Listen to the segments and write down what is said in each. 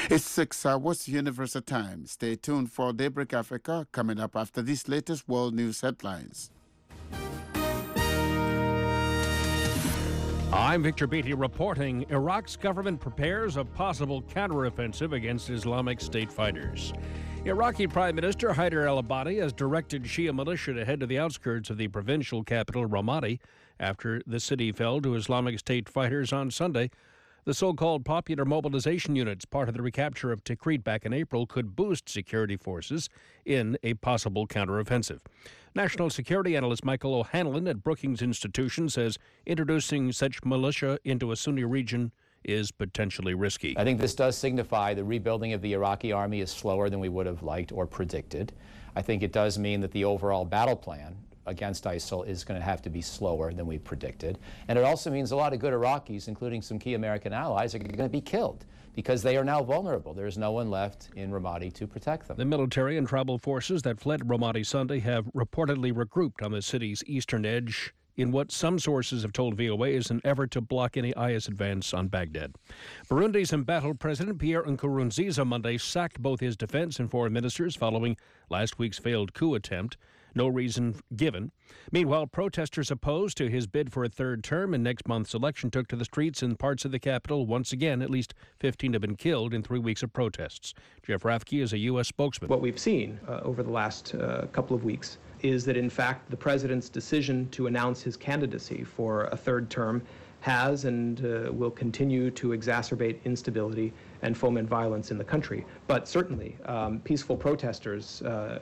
It's 6 hours Universal Time. Stay tuned for Daybreak Africa coming up after these latest world news headlines. I'm Victor Beatty reporting Iraq's government prepares a possible counteroffensive against Islamic State fighters. Iraqi Prime Minister Haider al-Abadi has directed Shia militia to head to the outskirts of the provincial capital, Ramadi, after the city fell to Islamic State fighters on Sunday. The so-called Popular Mobilization Units, part of the recapture of Tikrit back in April, could boost security forces in a possible counteroffensive. National security analyst Michael O'Hanlon at Brookings Institution says introducing such militia into a Sunni region is potentially risky. I think this does signify the rebuilding of the Iraqi army is slower than we would have liked or predicted. I think it does mean that the overall battle plan against ISIL is going to have to be slower than we predicted. And it also means a lot of good Iraqis, including some key American allies, are going to be killed because they are now vulnerable. There is no one left in Ramadi to protect them. The military and tribal forces that fled Ramadi Sunday have reportedly regrouped on the city's eastern edge in what some sources have told VOA is an effort to block any IS advance on Baghdad. Burundi's embattled President Pierre Nkurunziza Monday sacked both his defense and foreign ministers following last week's failed coup attempt. No reason given. Meanwhile, protesters opposed to his bid for a third term in next month's election took to the streets in parts of the capital. Once again, at least 15 have been killed in 3 weeks of protests. Jeff Rafke is a U.S. spokesman. What we've seen over the last couple of weeks is that, in fact, the president's decision to announce his candidacy for a third term has and will continue to exacerbate instability and foment violence in the country. But certainly, peaceful protesters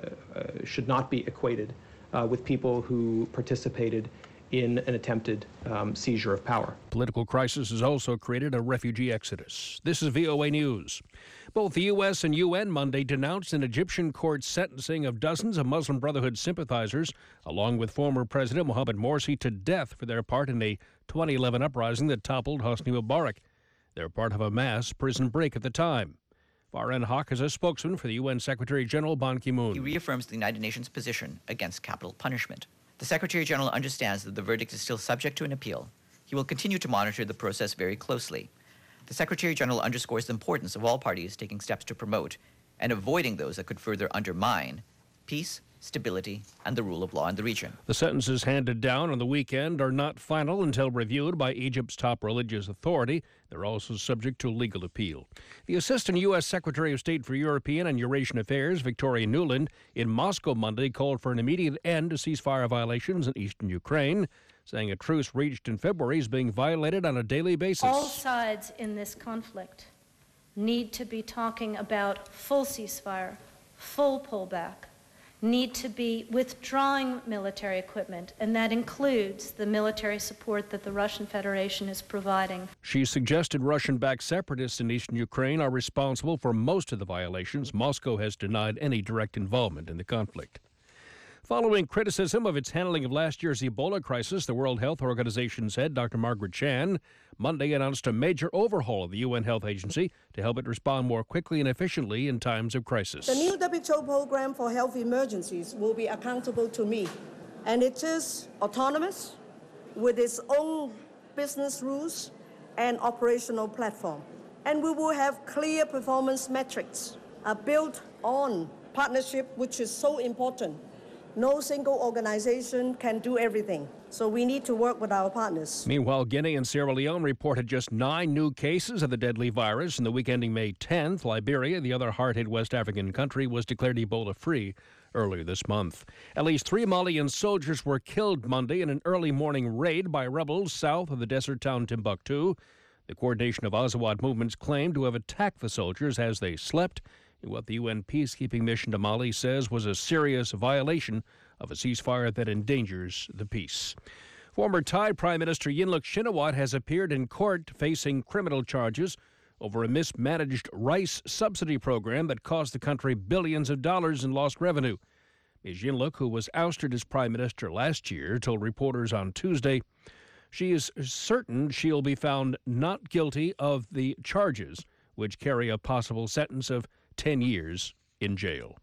should not be equated with people who participated in an attempted seizure of power. Political crisis has also created a refugee exodus. This is VOA News. Both the U.S. and UN Monday denounced an Egyptian court's sentencing of dozens of Muslim Brotherhood sympathizers, along with former President Mohamed Morsi, to death for their part in a 2011 uprising that toppled Hosni Mubarak. They're part of a mass prison break at the time. Farhan Haq is a spokesman for the UN Secretary General Ban Ki-moon. He reaffirms the United Nations position against capital punishment. The Secretary General understands that the verdict is still subject to an appeal. He will continue to monitor the process very closely. The Secretary General underscores the importance of all parties taking steps to promote and avoiding those that could further undermine peace, stability, and the rule of law in the region. The sentences handed down on the weekend are not final until reviewed by Egypt's top religious authority. They're also subject to legal appeal. The Assistant U.S. Secretary of State for European and Eurasian Affairs, Victoria Nuland, in Moscow Monday called for an immediate end to ceasefire violations in eastern Ukraine, saying a truce reached in February is being violated on a daily basis. All sides in this conflict need to be talking about full ceasefire, full pullback, need to be withdrawing military equipment, and that includes the military support that the Russian Federation is providing. She suggested Russian-backed separatists in eastern Ukraine are responsible for most of the violations. Moscow has denied any direct involvement in the conflict. Following criticism of its handling of last year's Ebola crisis, the World Health Organization's head, Dr. Margaret Chan, Monday announced a major overhaul of the UN Health Agency to help it respond more quickly and efficiently in times of crisis. The new WHO program for health emergencies will be accountable to me, and it is autonomous with its own business rules and operational platform. And we will have clear performance metrics built on partnership, which is so important. No single organization can do everything, so we need to work with our partners. Meanwhile, Guinea and Sierra Leone reported just 9 new cases of the deadly virus. In the week ending May 10th, Liberia, the other hard-hit West African country, was declared Ebola-free earlier this month. At least 3 Malian soldiers were killed Monday in an early morning raid by rebels south of the desert town Timbuktu. The Coordination of Azawad Movements claimed to have attacked the soldiers as they slept in what the UN peacekeeping mission to Mali says was a serious violation of a ceasefire that endangers the peace. Former Thai Prime Minister Yingluck Shinawatra has appeared in court facing criminal charges over a mismanaged rice subsidy program that cost the country billions of dollars in lost revenue. Ms. Yingluck, who was ousted as Prime Minister last year, told reporters on Tuesday she is certain she'll be found not guilty of the charges, which carry a possible sentence of 10 years in jail.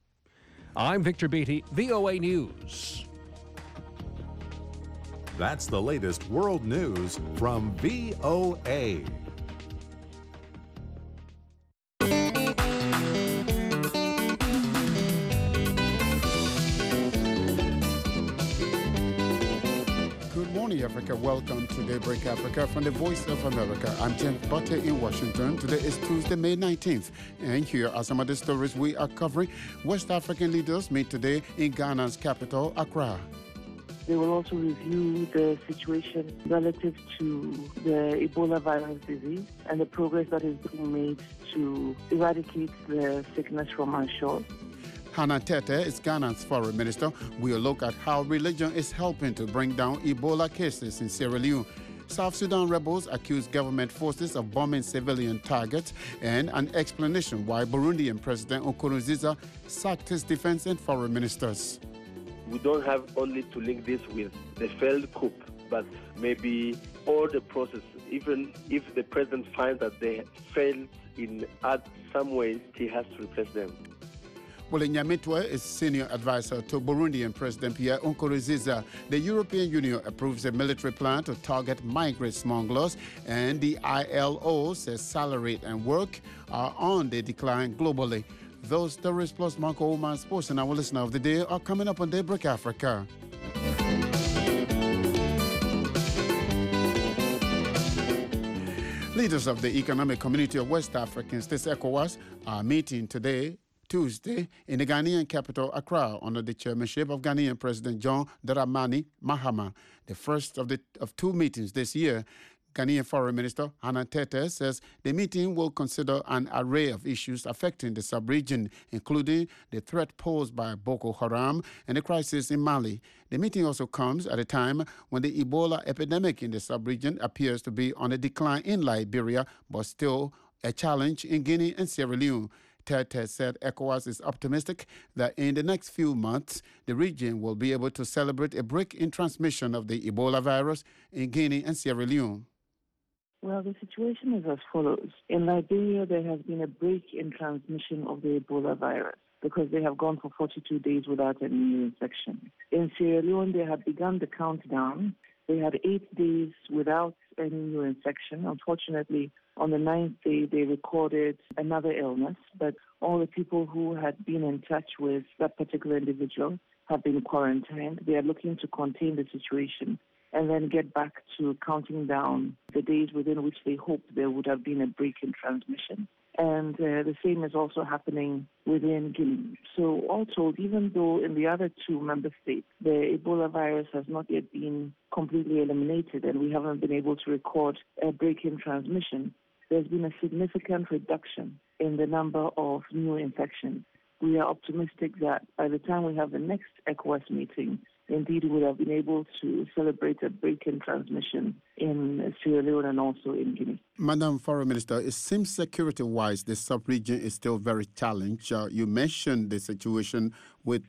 I'm Victor Beatty, VOA News. That's the latest world news from VOA. Hi, Africa. Welcome to Daybreak Africa from the Voice of America. I'm James Butter in Washington. Today is Tuesday, May 19th. And here are some of the stories we are covering. West African leaders meet today in Ghana's capital, Accra. They will also review the situation relative to the Ebola virus disease and the progress that is being made to eradicate the sickness from our shores. Hannah Tete is Ghana's foreign minister. We'll look at how religion is helping to bring down Ebola cases in Sierra Leone. South Sudan rebels accuse government forces of bombing civilian targets, and an explanation why Burundian President Nkurunziza sacked his defense and foreign ministers. We don't have only to link this with the failed coup, but maybe all the process, even if the president finds that they failed in some ways, he has to replace them. Wole Nyamitwe is senior advisor to Burundian President Pierre Nkurunziza. The European Union approves a military plan to target migrant smugglers, and the ILO says salary and work are on the decline globally. Those stories plus Marco Oman Sports and our listener of the day are coming up on Daybreak Africa. Leaders of the Economic Community of West African States, ECOWAS, are meeting today, Tuesday, in the Ghanaian capital, Accra, under the chairmanship of Ghanaian President John Dramani Mahama. The first of two meetings this year. Ghanaian Foreign Minister Hannah Tete says the meeting will consider an array of issues affecting the sub-region, including the threat posed by Boko Haram and the crisis in Mali. The meeting also comes at a time when the Ebola epidemic in the sub-region appears to be on a decline in Liberia, but still a challenge in Guinea and Sierra Leone. Tete said ECOWAS is optimistic that in the next few months, the region will be able to celebrate a break in transmission of the Ebola virus in Guinea and Sierra Leone. Well, the situation is as follows. In Liberia, there has been a break in transmission of the Ebola virus because they have gone for 42 days without any new infection. In Sierra Leone, they had begun the countdown. They had 8 days without any new infection. Unfortunately, on the 9th day, they recorded another illness, but all the people who had been in touch with that particular individual have been quarantined. They are looking to contain the situation and then get back to counting down the days within which they hoped there would have been a break in transmission. And the same is also happening within Guinea. So all told, even though in the other two member states, the Ebola virus has not yet been completely eliminated and we haven't been able to record a break in transmission, there's been a significant reduction in the number of new infections. We are optimistic that by the time we have the next ECOWAS meeting, indeed, we have been able to celebrate a break in transmission in Sierra Leone and also in Guinea. Madam Foreign Minister, it seems security-wise, the sub-region is still very challenged. You mentioned the situation with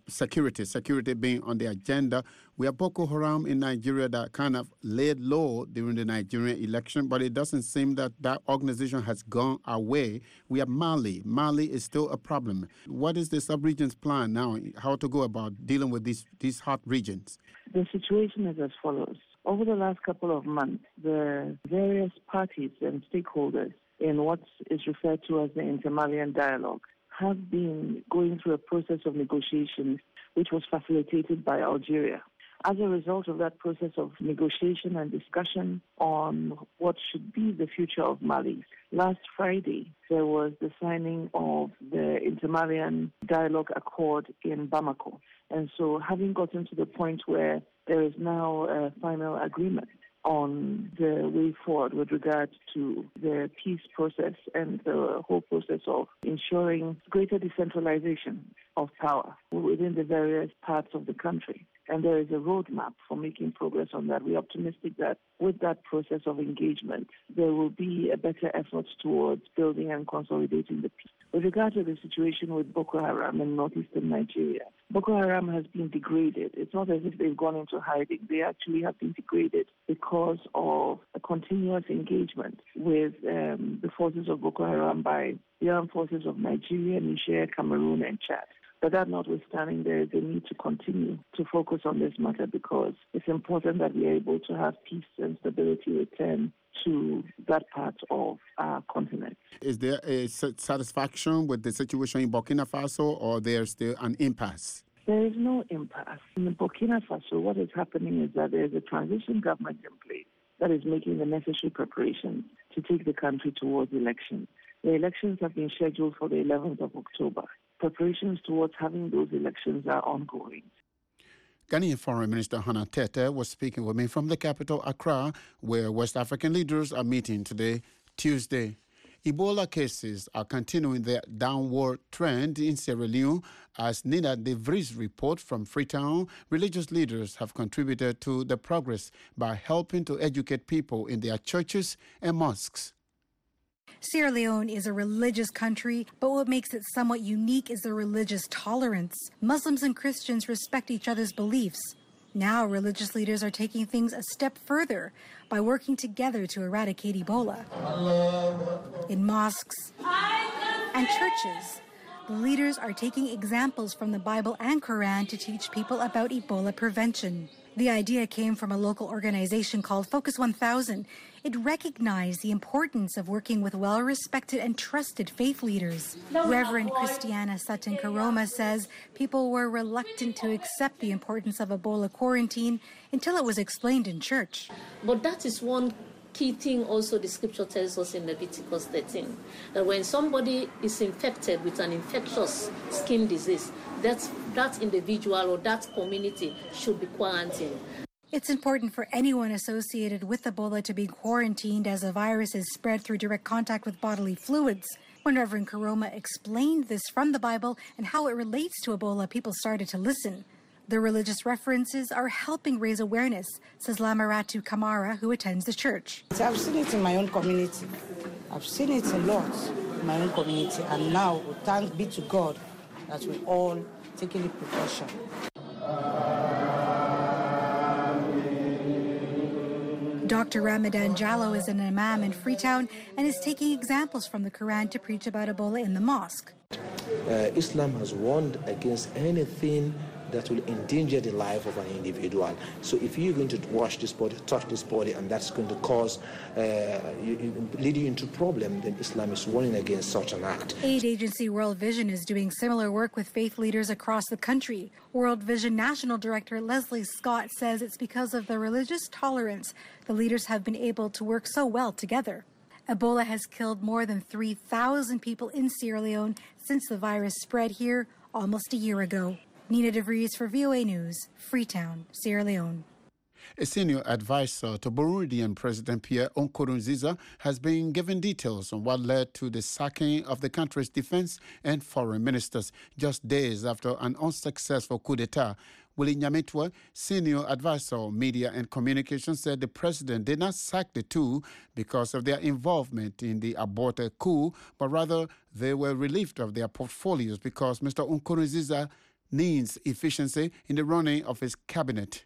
security being on the agenda. We have Boko Haram in Nigeria that kind of laid low during the Nigerian election, but it doesn't seem that that organization has gone away. We have Mali. Mali is still a problem. What is the sub-region's plan now, how to go about dealing with these hot regions? The situation is as follows. Over the last couple of months, the various parties and stakeholders in what is referred to as the Inter-Malian dialogue have been going through a process of negotiations which was facilitated by Algeria. As a result of that process of negotiation and discussion on what should be the future of Mali, last Friday there was the signing of the Inter-Malian Dialogue Accord in Bamako. And so having gotten to the point where there is now a final agreement on the way forward with regard to the peace process and the whole process of ensuring greater decentralization of power within the various parts of the country. And there is a roadmap for making progress on that. We're optimistic that with that process of engagement, there will be a better effort towards building and consolidating the peace. With regard to the situation with Boko Haram in northeastern Nigeria, Boko Haram has been degraded. It's not as if they've gone into hiding. They actually have been degraded because of a continuous engagement with the forces of Boko Haram by the armed forces of Nigeria, Niger, Cameroon, and Chad. But that notwithstanding, there is a need to continue to focus on this matter because it's important that we are able to have peace and stability return to that part of our continent. Is there a satisfaction with the situation in Burkina Faso, or there's still an impasse? There is no impasse. In Burkina Faso, what is happening is that there is a transition government in place that is making the necessary preparations to take the country towards elections. The elections have been scheduled for the 11th of October. Preparations towards having those elections are ongoing. Ghanaian Foreign Minister Hannah Tete was speaking with me from the capital, Accra, where West African leaders are meeting today, Tuesday. Ebola cases are continuing their downward trend in Sierra Leone. As Nina De Vries report from Freetown, religious leaders have contributed to the progress by helping to educate people in their churches and mosques. Sierra Leone is a religious country, but what makes it somewhat unique is the religious tolerance. Muslims and Christians respect each other's beliefs. Now, religious leaders are taking things a step further by working together to eradicate Ebola. In mosques and churches, the leaders are taking examples from the Bible and Quran to teach people about Ebola prevention. The idea came from a local organization called Focus 1000. It recognized the importance of working with well-respected and trusted faith leaders. Reverend Christiana Sutton Karoma says people were reluctant to accept the importance of Ebola quarantine until it was explained in church. But that is one key thing also the scripture tells us in Leviticus 13, that when somebody is infected with an infectious skin disease, that individual or that community should be quarantined. It's important for anyone associated with Ebola to be quarantined as the virus is spread through direct contact with bodily fluids. When Reverend Karoma explained this from the Bible and how it relates to Ebola, people started to listen. The religious references are helping raise awareness, says Lamaratu Kamara, who attends the church. I've seen it in my own community. I've seen it a lot in my own community. And now, thanks be to God that we're all taking the precaution. Dr. Ramadan Jallo is an imam in Freetown and is taking examples from the Quran to preach about Ebola in the mosque. Islam has warned against anything that will endanger the life of an individual. So if you're going to wash this body, touch this body, and that's going to cause, lead you into problem, then Islam is warning against such an act. Aid agency World Vision is doing similar work with faith leaders across the country. World Vision National Director Leslie Scott says it's because of the religious tolerance the leaders have been able to work so well together. Ebola has killed more than 3,000 people in Sierra Leone since the virus spread here almost a year ago. Nina De Vries for VOA News, Freetown, Sierra Leone. A senior advisor to Burundian President Pierre Nkurunziza has been given details on what led to the sacking of the country's defense and foreign ministers just days after an unsuccessful coup d'etat. Willie Nyamitwe, senior advisor on media and communications, said the president did not sack the two because of their involvement in the aborted coup, but rather they were relieved of their portfolios because Mr. Nkurunziza needs efficiency in the running of his cabinet.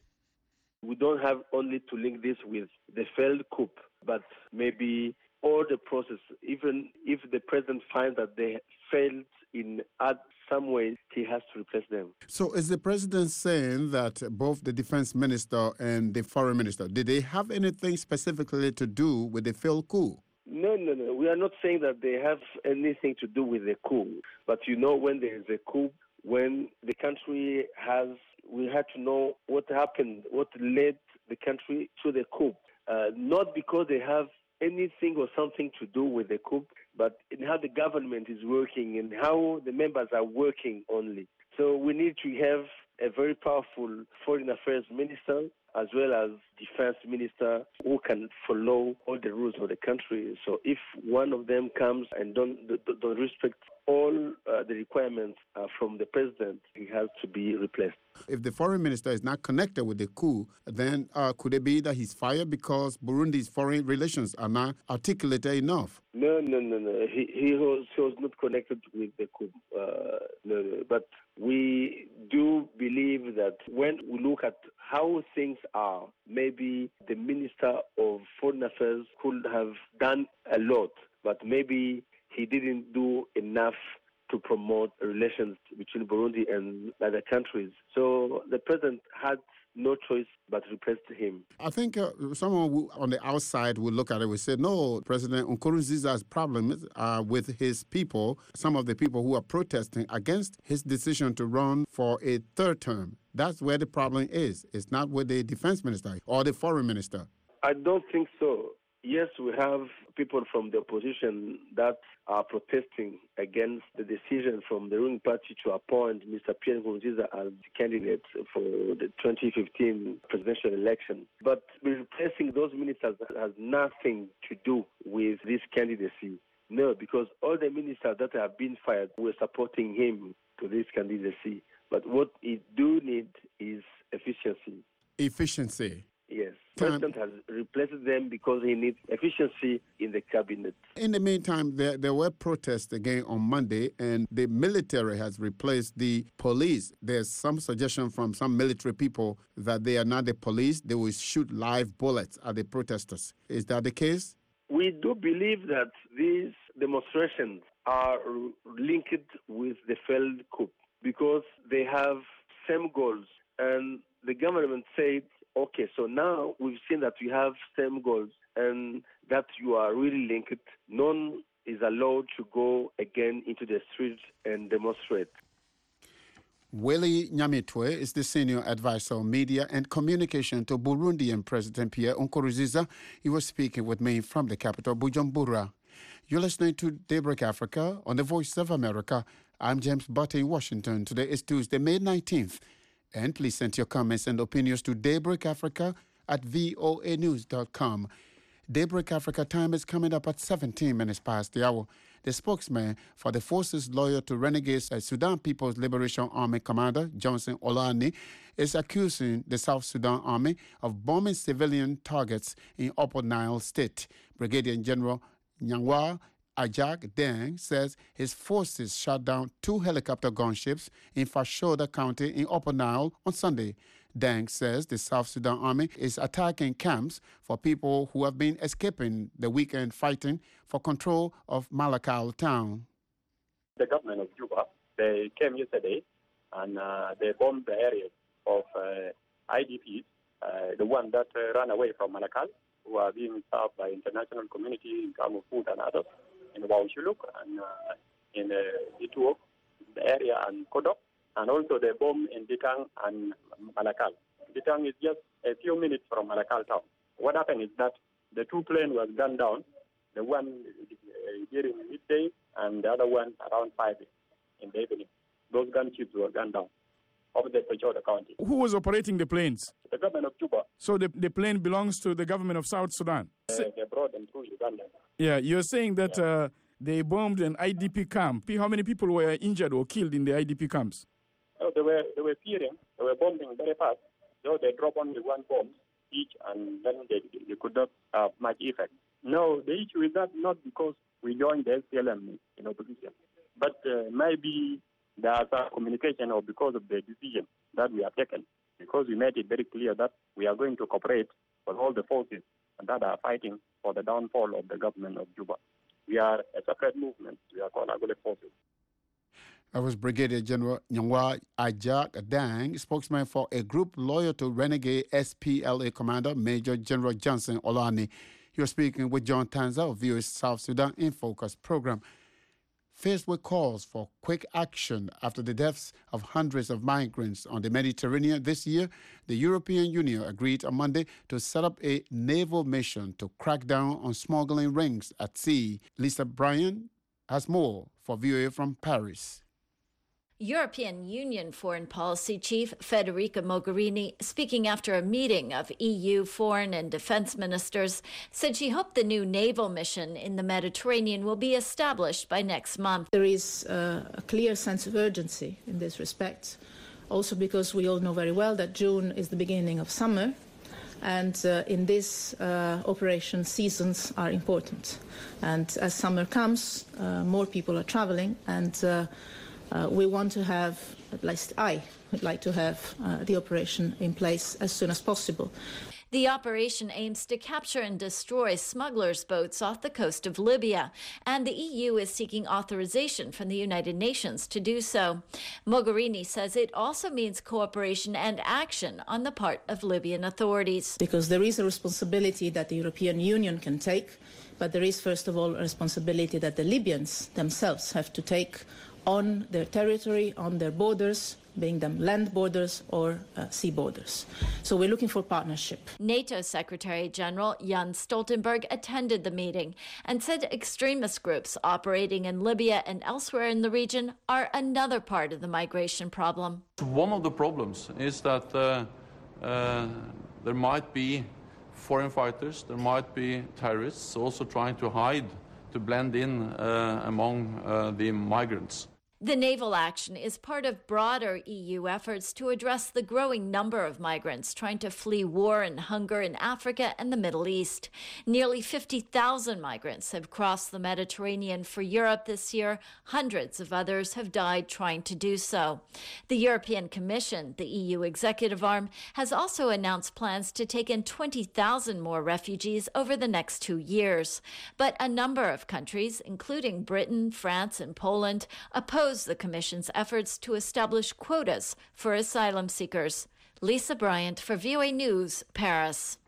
We don't have only to link this with the failed coup, but maybe all the process, even if the president finds that they failed in some way, he has to replace them. So is the president saying that both the defense minister and the foreign minister, did they have anything specifically to do with the failed coup? No. We are not saying that they have anything to do with the coup. But when there is a coup, when the country we had to know what happened, what led the country to the coup. Not because they have anything or something to do with the coup, but in how the government is working and how the members are working only. So we need to have a very powerful foreign affairs minister as well as defense minister who can follow all the rules of the country. So if one of them comes and don't respect all the requirements from the president, he has to be replaced. If the foreign minister is not connected with the coup, then could it be that he's fired because Burundi's foreign relations are not articulated enough? No. He was not connected with the coup. No. But we do believe that when we look at how things are, maybe the Minister of Foreign Affairs could have done a lot, but maybe he didn't do enough to promote relations between Burundi and other countries. So the president had no choice but to replace him. I think someone on the outside will look at it and say, no, President Nkurunziza's problem is with his people, some of the people who are protesting against his decision to run for a third term. That's where the problem is. It's not with the defense minister or the foreign minister. I don't think so. Yes, we have people from the opposition that are protesting against the decision from the ruling party to appoint Mr. Pierre Nkurunziza as the candidate for the 2015 presidential election. But replacing those ministers has nothing to do with this candidacy. No, because all the ministers that have been fired were supporting him to this candidacy. But what he do need is efficiency. Efficiency. Yes. The president has replaced them because he needs efficiency in the cabinet. In the meantime, there were protests again on Monday, and the military has replaced the police. There's some suggestion from some military people that they are not the police. They will shoot live bullets at the protesters. Is that the case? We do believe that these demonstrations are linked with the failed coup because they have same goals. And the government said, okay, so now we've seen that we have same goals and that you are really linked. None is allowed to go again into the streets and demonstrate. Willie Nyamitwe is the senior advisor on media and communication to Burundian President Pierre Nkurunziza. He was speaking with me from the capital, Bujumbura. You're listening to Daybreak Africa on the Voice of America. I'm James Butte in Washington. Today is Tuesday, May 19th. And please send your comments and opinions to daybreakafrica@voanews.com. Daybreak Africa time is coming up at 17 minutes past the hour. The spokesman for the forces loyal to renegades Sudan People's Liberation Army Commander Johnson Olani is accusing the South Sudan Army of bombing civilian targets in Upper Nile State. Brigadier General Nyangwa Ajak Deng says his forces shot down 2 helicopter gunships in Fashoda County in Upper Nile on Sunday. Deng says the South Sudan Army is attacking camps for people who have been escaping the weekend fighting for control of Malakal town. The government of Juba, they came yesterday and they bombed the areas of IDPs, the one that ran away from Malakal, who are being served by international community in terms of food and others, in Waushuluk and in Ituok, the area, and Kodok, and also the bomb in Ditang and Malakal. Ditang is just a few minutes from Malakal town. What happened is that the 2 planes was gunned down, the one during midday and the other one around 5 in the evening. Those gunships were gunned down over the Fashoda County. Who was operating the planes? The government of Juba. So the plane belongs to the government of South Sudan? They brought them through Uganda. Yeah, you're saying that they bombed an IDP camp. How many people were injured or killed in the IDP camps? Oh, they were fearing. They were bombing very fast. So they dropped only 1 bomb each, and then they could not have much effect. No, the issue is that not because we joined the SPLM in opposition, but maybe there's a communication or because of the decision that we have taken, because we made it very clear that we are going to cooperate with all the forces that are fighting for the downfall of the government of Juba. We are a separate movement. We are called Agule Forces. That was Brigadier General Nyangwa Ajak Deng, spokesman for a group loyal to renegade SPLA Commander Major General Johnson Olani. You're speaking with John Tanza of VOA's South Sudan in Focus program. Faced with calls for quick action after the deaths of hundreds of migrants on the Mediterranean this year, the European Union agreed on Monday to set up a naval mission to crack down on smuggling rings at sea. Lisa Bryan has more for VOA from Paris. European Union Foreign Policy Chief Federica Mogherini, speaking after a meeting of EU foreign and defense ministers, said she hoped the new naval mission in the Mediterranean will be established by next month. There is a clear sense of urgency in this respect, also because we all know very well that June is the beginning of summer, and in this operation seasons are important. And as summer comes, more people are traveling, and we want to have, at least I would like to have, the operation in place as soon as possible. The operation aims to capture and destroy smugglers' boats off the coast of Libya, and the EU is seeking authorization from the United Nations to do so. Mogherini says it also means cooperation and action on the part of Libyan authorities. Because there is a responsibility that the European Union can take, but there is, first of all, a responsibility that the Libyans themselves have to take on their territory, on their borders, being them land borders or sea borders. So we're looking for partnership. NATO Secretary General Jens Stoltenberg attended the meeting and said extremist groups operating in Libya and elsewhere in the region are another part of the migration problem. One of the problems is that there might be foreign fighters, there might be terrorists also trying to hide, to blend in among the migrants. The naval action is part of broader EU efforts to address the growing number of migrants trying to flee war and hunger in Africa and the Middle East. Nearly 50,000 migrants have crossed the Mediterranean for Europe this year. Hundreds of others have died trying to do so. The European Commission, the EU executive arm, has also announced plans to take in 20,000 more refugees over the next 2 years. But a number of countries, including Britain, France, and Poland, oppose the Commission's efforts to establish quotas for asylum seekers. Lisa Bryant for VOA News, Paris.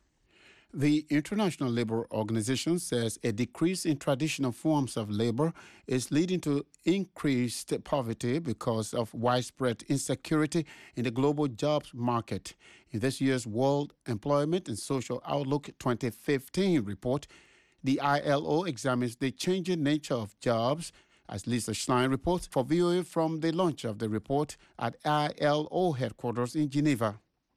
The International Labour Organization says a decrease in traditional forms of labor is leading to increased poverty because of widespread insecurity in the global jobs market. In this year's World Employment and Social Outlook 2015 report, the ILO examines the changing nature of jobs, as Lisa Schlein reports for VOA from the launch of the report at ILO headquarters in Geneva.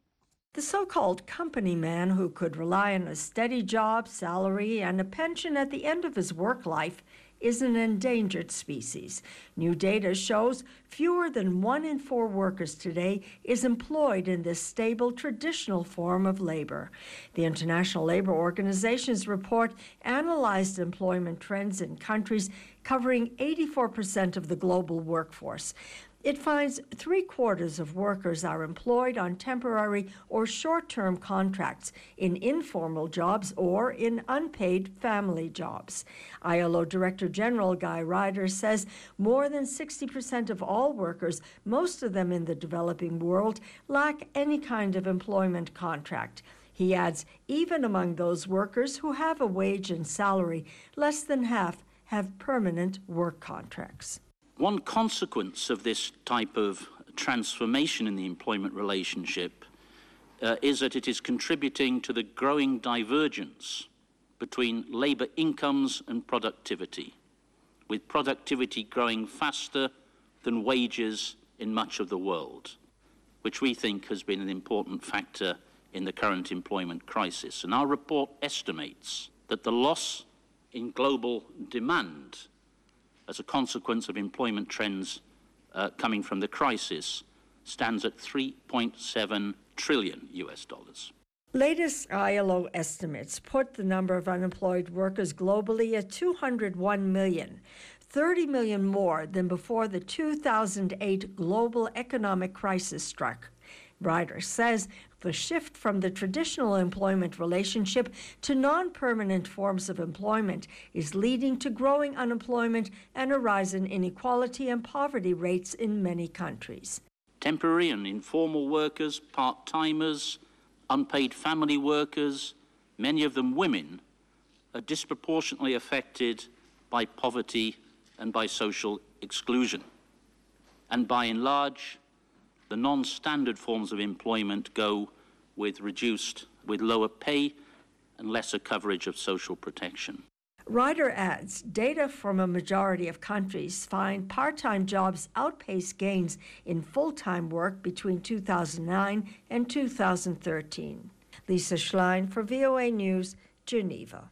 The so-called company man who could rely on a steady job, salary, and a pension at the end of his work life is an endangered species. New data shows fewer than 1 in 4 workers today is employed in this stable, traditional form of labor. The International Labour Organization's report analyzed employment trends in countries covering 84% of the global workforce. It finds 3/4 of workers are employed on temporary or short-term contracts in informal jobs or in unpaid family jobs. ILO Director General Guy Ryder says more than 60% of all workers, most of them in the developing world, lack any kind of employment contract. He adds, even among those workers who have a wage and salary, less than half have permanent work contracts. One consequence of this type of transformation in the employment relationship is that it is contributing to the growing divergence between labour incomes and productivity, with productivity growing faster than wages in much of the world, which we think has been an important factor in the current employment crisis. And our report estimates that the loss in global demand as a consequence of employment trends coming from the crisis stands at $3.7 trillion. Latest ILO estimates put the number of unemployed workers globally at 201 million, 30 million more than before the 2008 global economic crisis struck. Ryder says the shift from the traditional employment relationship to non-permanent forms of employment is leading to growing unemployment and a rise in inequality and poverty rates in many countries. Temporary and informal workers, part-timers, unpaid family workers, many of them women, are disproportionately affected by poverty and by social exclusion. And by and large, the non-standard forms of employment go with lower pay and lesser coverage of social protection. Ryder adds, data from a majority of countries find part-time jobs outpace gains in full-time work between 2009 and 2013. Lisa Schlein for VOA News, Geneva.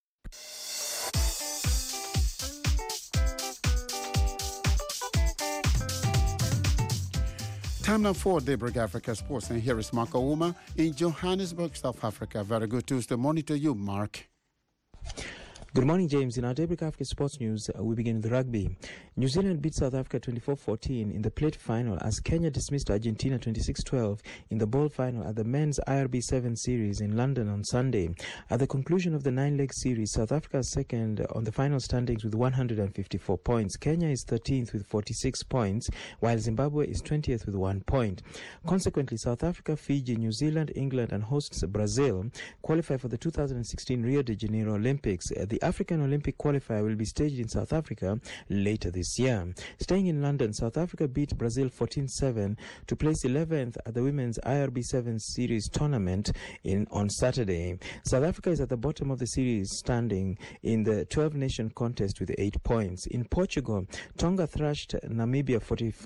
Time now for Daybreak Africa Sports, and here is Mark Ouma in Johannesburg, South Africa. Very good Tuesday morning to you, Mark. Good morning, James. In our Daybreak Africa Sports News, we begin with rugby. New Zealand beat South Africa 24-14 in the plate final as Kenya dismissed Argentina 26-12 in the ball final at the men's IRB 7 series in London on Sunday. At the conclusion of the 9-leg series, South Africa is second on the final standings with 154 points. Kenya is 13th with 46 points, while Zimbabwe is 20th with 1 point. Consequently, South Africa, Fiji, New Zealand, England, and hosts Brazil qualify for the 2016 Rio de Janeiro Olympics. The African Olympic qualifier will be staged in South Africa later this year. Staying in London, South Africa beat Brazil 14-7 to place 11th at the women's IRB 7 series tournament on Saturday. South Africa is at the bottom of the series standing in the 12-nation contest with 8 points. In Portugal, Tonga thrashed Namibia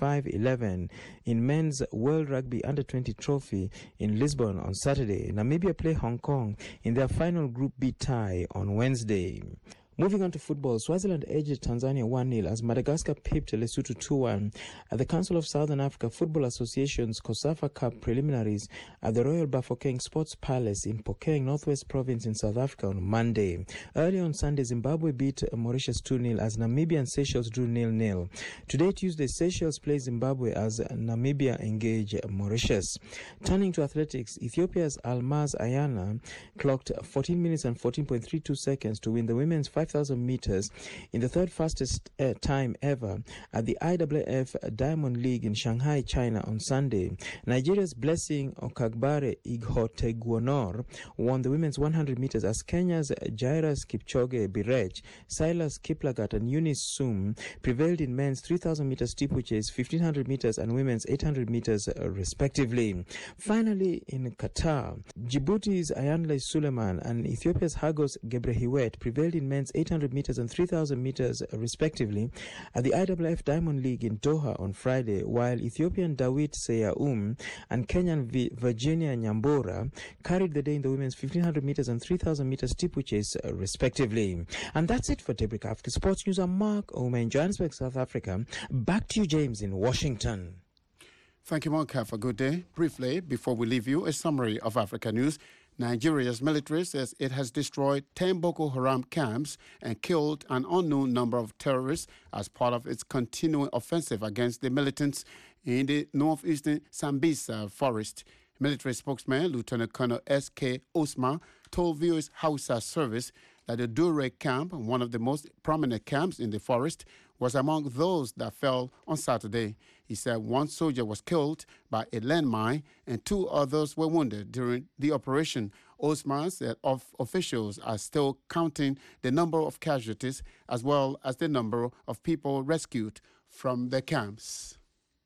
45-11 in men's World Rugby Under-20 trophy in Lisbon on Saturday. Namibia play Hong Kong in their final Group B tie on Wednesday. Moving on to football, Swaziland edged Tanzania 1-0 as Madagascar pipped Lesotho 2-1 at the Council of Southern Africa Football Association's COSAFA Cup preliminaries at the Royal Bafokeng Sports Palace in Phokeng, Northwest Province in South Africa on Monday. Early on Sunday, Zimbabwe beat Mauritius 2-0 as Namibia and Seychelles drew 0-0. Today, Tuesday, Seychelles play Zimbabwe as Namibia engage Mauritius. Turning to athletics, Ethiopia's Almaz Ayana clocked 14 minutes and 14.32 seconds to win the women's 5,000 meters in the third fastest time ever at the IAAF Diamond League in Shanghai, China on Sunday. Nigeria's Blessing Okagbare Ighotegwonor won the women's 100 meters as Kenya's Jairus Kipchoge Birech, Silas Kiplagat and Eunice Sum prevailed in men's 3,000 meters steeplechase, 1,500 meters and women's 800 meters respectively. Finally, in Qatar, Djibouti's Ayanle Suleiman and Ethiopia's Hagos Gebrehiwet prevailed in men's 800 meters and 3,000 meters respectively at the IAAF Diamond League in Doha on Friday, while Ethiopian Dawit Seyaum and Kenyan Virginia Nyambura carried the day in the women's 1,500 meters and 3,000 meters steeplechase respectively. And that's it for Daybreak Africa Sports News. I'm Mark Omer in Johannesburg, South Africa. Back to you, James, in Washington. Thank you, Mark. Have a good day. Briefly, before we leave you, a summary of Africa news. Nigeria's military says it has destroyed 10 Boko Haram camps and killed an unknown number of terrorists as part of its continuing offensive against the militants in the northeastern Sambisa forest. Military spokesman Lieutenant Colonel S.K. Osman told Viewers Hausa Service that the Dure camp, one of the most prominent camps in the forest, was among those that fell on Saturday. He said one soldier was killed by a landmine and 2 others were wounded during the operation. Osman said officials are still counting the number of casualties as well as the number of people rescued from the camps.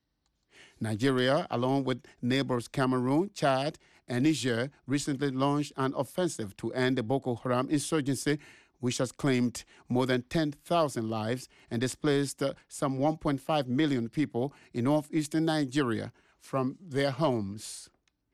Nigeria, along with neighbors Cameroon, Chad, and Niger, recently launched an offensive to end the Boko Haram insurgency, which has claimed more than 10,000 lives and displaced some 1.5 million people in northeastern Nigeria from their homes.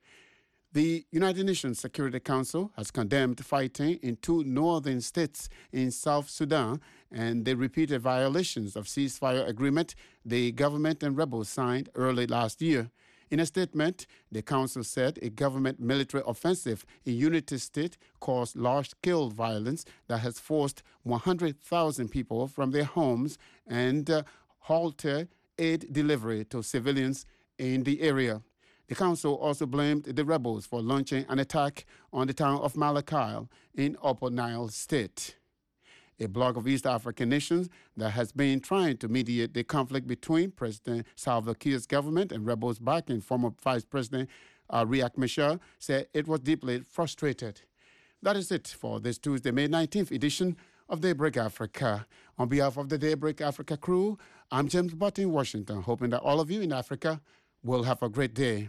The United Nations Security Council has condemned fighting in 2 northern states in South Sudan and the repeated violations of ceasefire agreement the government and rebels signed early last year. In a statement, the council said a government military offensive in Unity State caused large-scale violence that has forced 100,000 people from their homes and halted aid delivery to civilians in the area. The council also blamed the rebels for launching an attack on the town of Malakal in Upper Nile State. A bloc of East African nations that has been trying to mediate the conflict between President Salva Kiir's government and rebels backing former Vice President Riek Machar said it was deeply frustrated. That is it for this Tuesday, May 19th edition of Daybreak Africa. On behalf of the Daybreak Africa crew, I'm James Butt in Washington, hoping that all of you in Africa will have a great day.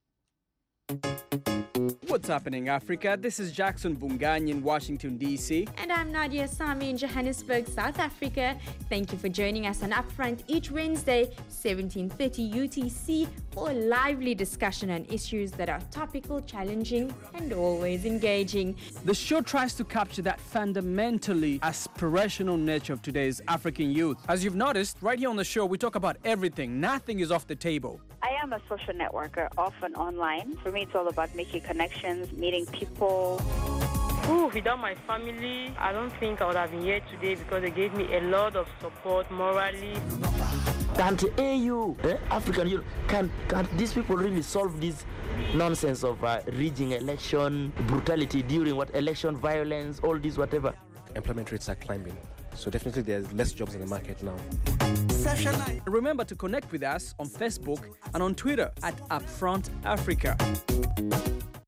What's happening, Africa? This is Jackson Bungany in Washington, D.C. And I'm Nadia Sami in Johannesburg, South Africa. Thank you for joining us on Upfront each Wednesday, 17:30 UTC, for a lively discussion on issues that are topical, challenging, and always engaging. The show tries to capture that fundamentally aspirational nature of today's African youth. As you've noticed, right here on the show, we talk about everything. Nothing is off the table. I am a social networker, often online. For me, it's all about making connections, meeting people. Without my family, I don't think I would have been here today because they gave me a lot of support morally. Can't AU, African Union, can these people really solve this nonsense of rigging election, brutality during election violence, all this whatever? Employment rates are climbing, so definitely there's less jobs in the market now. Remember to connect with us on Facebook and on Twitter at Upfront Africa.